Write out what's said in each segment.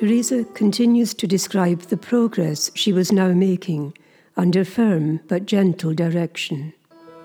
Teresa continues to describe the progress she was now making under firm but gentle direction.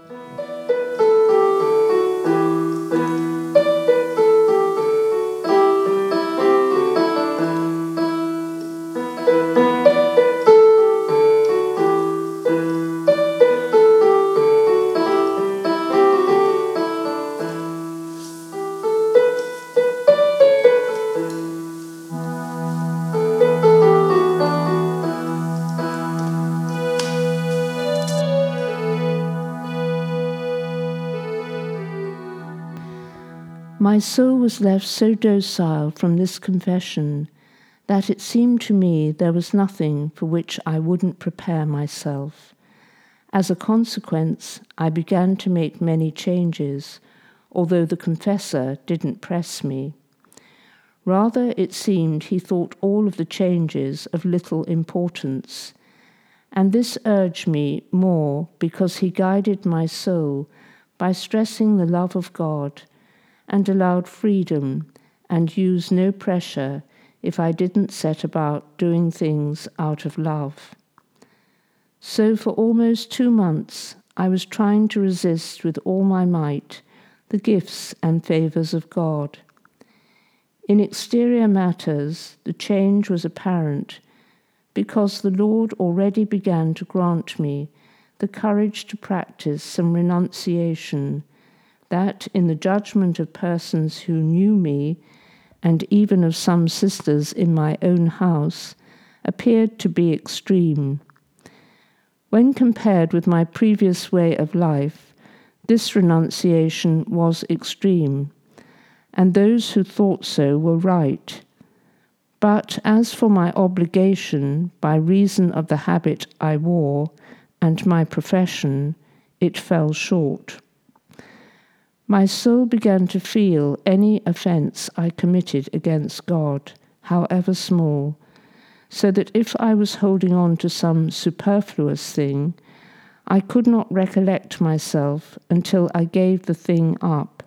My soul was left so docile from this confession that it seemed to me there was nothing for which I wouldn't prepare myself. As a consequence, I began to make many changes, although the confessor didn't press me. Rather, it seemed he thought all of the changes of little importance, and this urged me more because he guided my soul by stressing the love of God and allowed freedom and used no pressure if I didn't set about doing things out of love. So for almost 2 months, I was trying to resist with all my might the gifts and favours of God. In exterior matters, the change was apparent because the Lord already began to grant me the courage to practice some renunciation that, in the judgment of persons who knew me, and even of some sisters in my own house, appeared to be extreme. When compared with my previous way of life, this renunciation was extreme, and those who thought so were right. But as for my obligation, by reason of the habit I wore and my profession, it fell short. My soul began to feel any offence I committed against God, however small, so that if I was holding on to some superfluous thing, I could not recollect myself until I gave the thing up.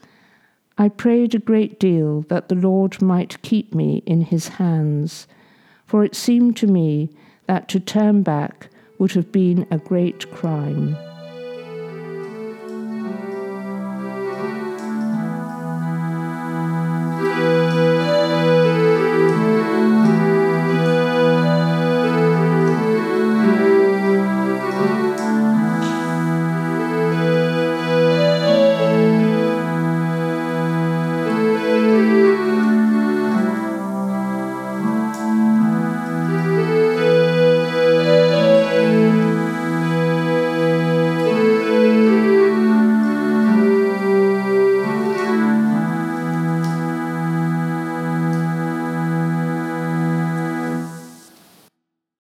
I prayed a great deal that the Lord might keep me in his hands, for it seemed to me that to turn back would have been a great crime.